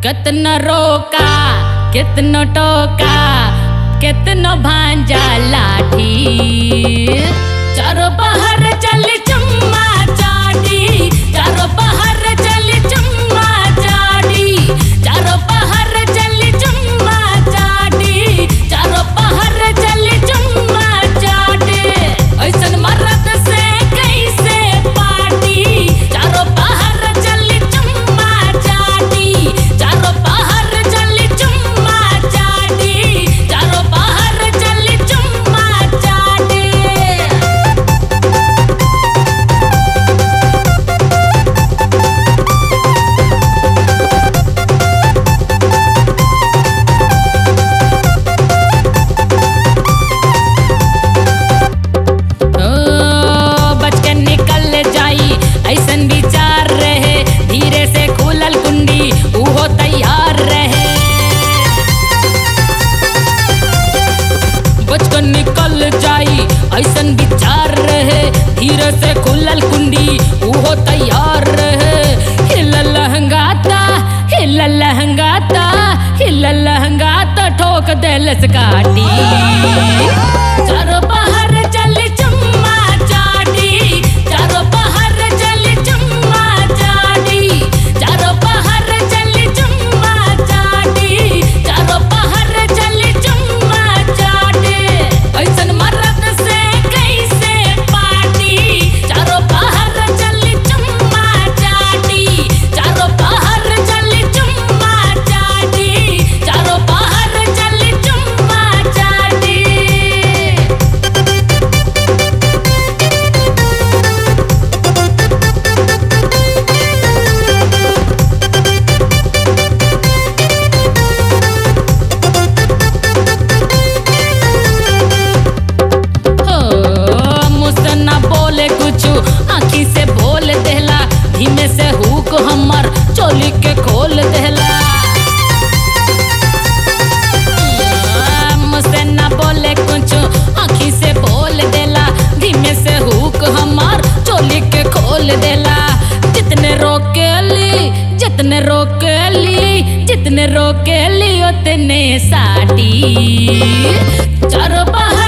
कितना रोका कितना टोका कितना भांजा लाठी चारों बाहर चल चम्मा चाटी चारों बाहर चल चम्मा चाटी चारों बाहर चल चम्मा चाटी चारों बाहर चल चम्मा चाटी ऐसन मर्द से कैसे पार्टी चारों बाहर चल चम्मा चाटी चारों बाहर चल चम्मा चाटी चारों बाहर चल चम्मा चाटी। बच के निकल जाई ऐसन विचार रहे धीरे से खुलल कुंडी उहो तैयार रहे बच के निकल जाई ऐसन विचार रहे धीरे से खुलल कुंडी उहो तैयार रहे हिलल लहंगाता हिलल लहंगाता हिलल लहंगाता ठोक देलस काटी चारों बाहर चल चम्मा चाटी चारों बाहर चल चम्मा चाटी चारों बाहर चल चम्मा चाटी चारों बाहर चल चम्मा चाटी ऐसन मर्द से कैसे पार्टी चारों बाहर चल चम्मा चाटी चारों बाहर चल चम्मा चाटी चारों बाहर चल चम्मा चाटी। मुझसे ना बोले कुछ आँखी से बोल देला धीमे से हुक हमर चोली के खोल देला मुझसे ना बोले कुछ आँखी से बोल देला धीमे से हुक हमर चोली के खोल देला जितने रोकेली जितने रोकेली जितने रोकेली उतने साटी चारों बाहर